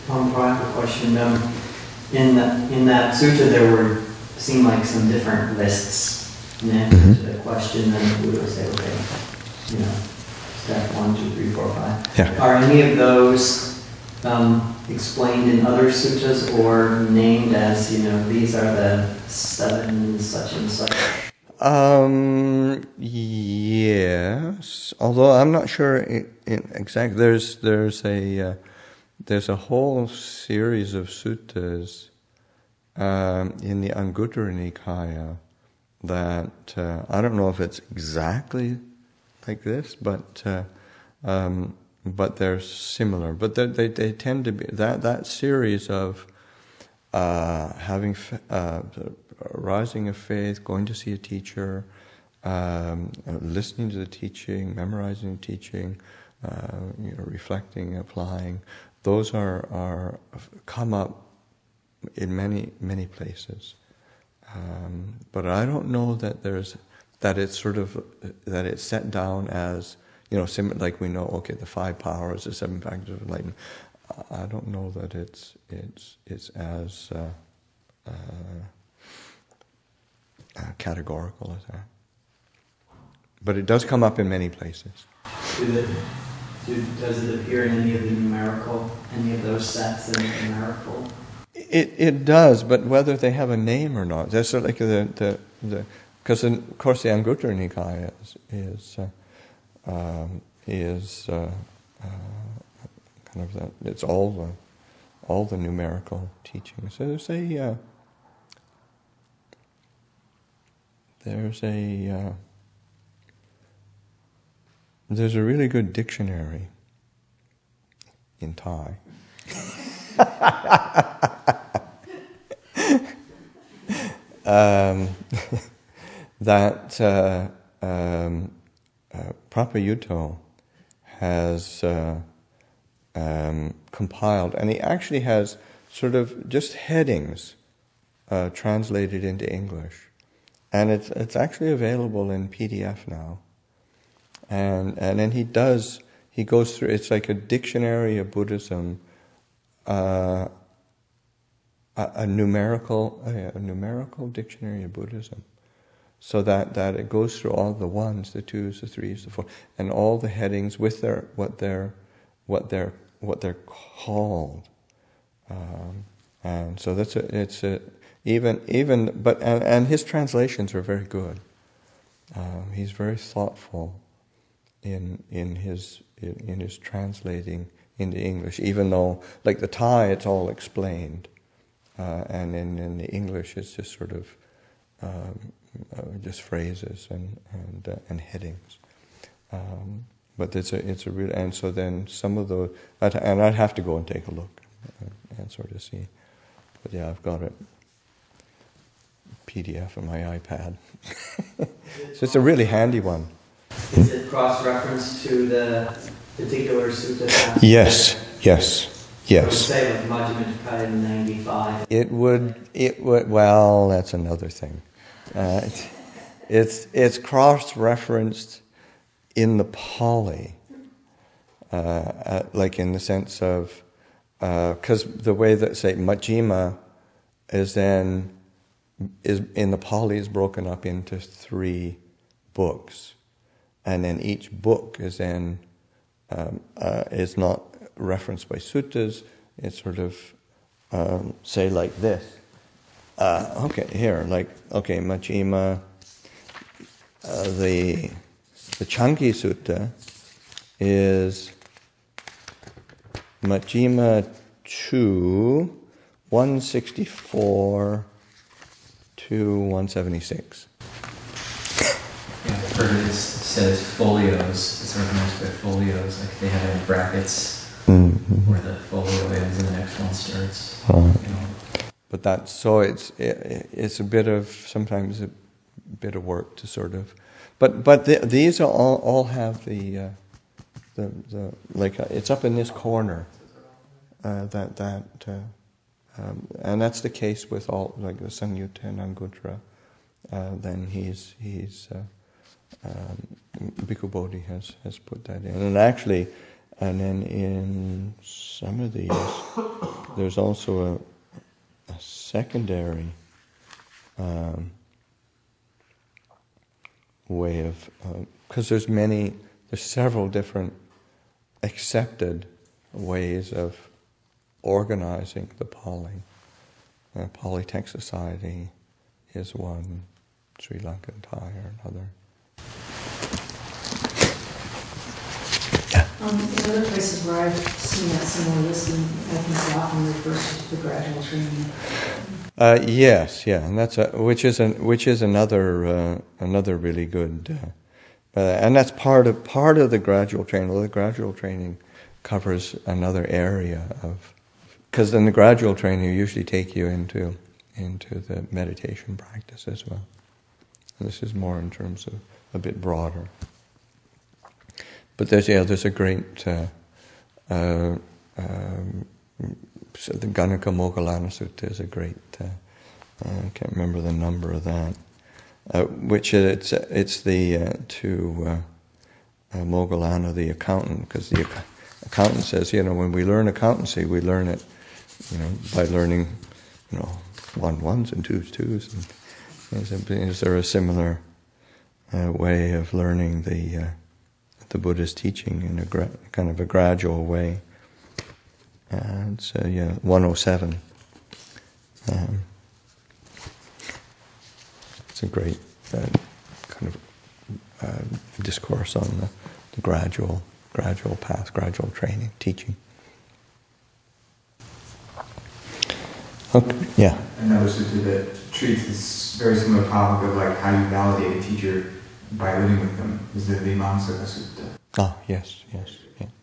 I have a question. In that sutta, seemed like some different lists in answer to the question. Then Buddha would say, okay, step 1, 2, 3, 4, 5. Yeah. Are any of those explained in other suttas or named as, these are the 7 such and such? Yes, although I'm not sure exactly. There's a whole series of suttas in the Anguttara Nikaya that I don't know if it's exactly like this, but they're similar. But they tend to be that series of having rising of faith, going to see a teacher, listening to the teaching, memorizing the teaching, reflecting, applying. Those are come up in many places, but I don't know that it's set down as like we know. Okay, the 5 powers, the 7 factors of enlightenment. I don't know that it's as categorical as that, but it does come up in many places. Does it appear in any of those sets in the numerical? It does, but whether they have a name or not, that's like because of course the Anguttara Nikaya is kind of that. It's all the numerical teachings. So there's a really good dictionary in Thai. That Prapayutto has compiled, and he actually has sort of just headings translated into English, and it's actually available in PDF now. And then he goes through. It's like a dictionary of Buddhism. A numerical dictionary of Buddhism, so that it goes through all the 1s, the 2s, the 3s, the 4s, and all the headings with what they're called, and so but his translations are very good. He's very thoughtful in his translating into English, even though, like the Thai, it's all explained, and in the English, it's just sort of just phrases and headings. But it's a real, and so then some of those, and I'd have to go and take a look and sort of see. But yeah, I've got it PDF on my iPad, so it's a really handy one. Is it cross-referenced to the particular sutta? Yes. I would say like Majjhima Nikaya 95. It would. Well, that's another thing. It's cross-referenced in the Pali, like in the sense of because the way that say Majjhima is in the Pali is broken up into 3 books. And then each book is then is not referenced by suttas. It's sort of say like this. Majjhima. The Chanki Sutta is Majjhima 2, 164 to 176. I've heard it says folios. It's organized by folios, like they have in brackets where the folio ends and the next one starts. But that's so it's a bit of sometimes a bit of work to sort of, but these are all have the like it's up in this corner and that's the case with all like the Samyutta and Anguttara. Then he's Bhikkhu Bodhi has put that in, and actually And then in some of these, there's also a secondary way of, because there's several different accepted ways of organizing the Pali. Polytech Society is one, Sri Lankan Thai another. In other places where I've seen that similar listing, I think it often refers to the gradual training. Yes, yeah, and that's which is another really good, and that's part of the gradual training. Well, the gradual training covers another area of, because in the gradual training you usually take you into the meditation practice as well. And this is more in terms of a bit broader. But there's a great so the Ganaka Moggallana Sutta is a great, I can't remember the number of that, which it's the to Moggallana, the accountant, because the accountant says, when we learn accountancy, we learn it, by learning, ones and twos, and is there a similar way of learning the Buddha's teaching in a kind of a gradual way? It's 107. It's a great kind of discourse on the gradual path, gradual training, teaching. Okay, yeah. Another sutta that treats this very similar topic of like how you validate a teacher by living with them is the Vimamsaka Sutta. Ah, yes, yeah.